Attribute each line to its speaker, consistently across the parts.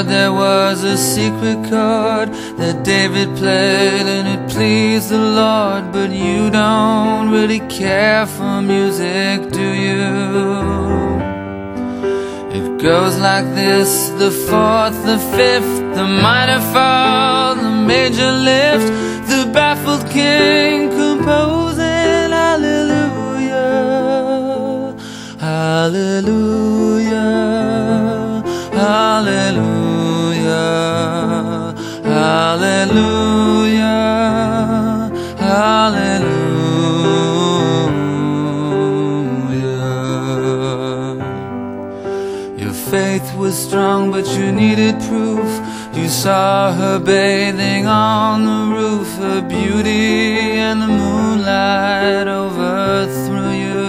Speaker 1: heard there was a secret chord that David played and it pleased the Lord. But you don't really care for music, do you? It goes like this: the fourth, the fifth, the minor fall, the major lift, the baffled king composing hallelujah, hallelujah, hallelujah, hallelujah, hallelujah. Your faith was strong, but you needed proof. You saw her bathing on the roof. Her beauty and the moonlight overthrew you.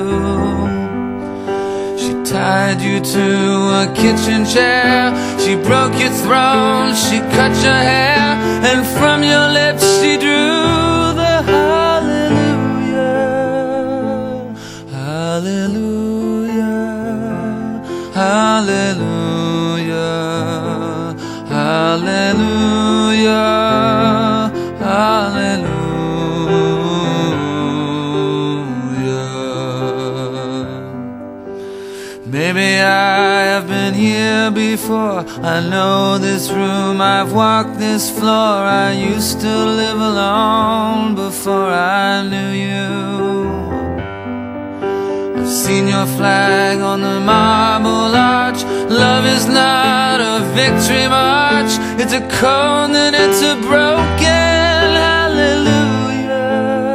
Speaker 1: She tied you to a kitchen chair. She broke your throne, she cut your hair, and from your lips she drew the hallelujah, hallelujah, hallelujah, hallelujah, hallelujah. Maybe I have been here before. I know this room, I've walked this floor. I used to live alone before I knew you. I've seen your flag on the marble arch. Love is not a victory march, it's a cold and it's a broken hallelujah,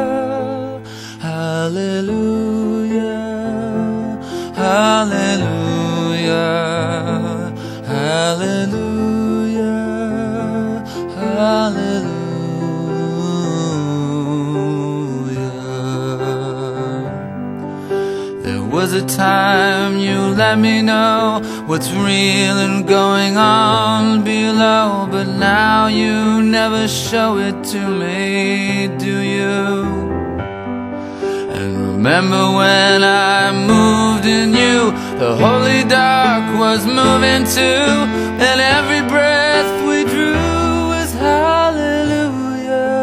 Speaker 1: hallelujah, hallelujah, hallelujah, hallelujah. There was a time you let me know what's real and going on below, but now you never show it to me, do you? And remember when I moved in you, the holy dark was moving too, and every breath we drew was hallelujah,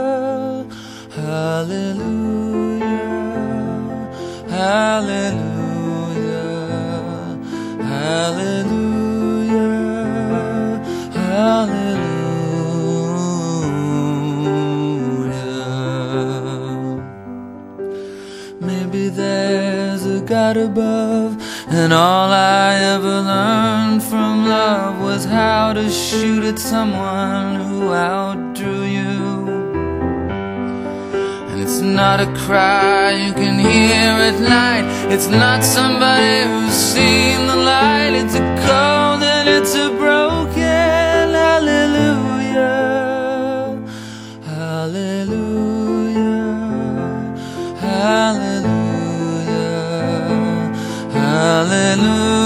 Speaker 1: hallelujah, hallelujah, hallelujah, hallelujah. Maybe there's a God above, and all I ever learned from love was how to shoot at someone who outdrew you. And it's not a cry you can hear at night, it's not somebody who's seen the light. It's a cold and it's a broken hallelujah, hallelujah, hallelujah, hallelujah.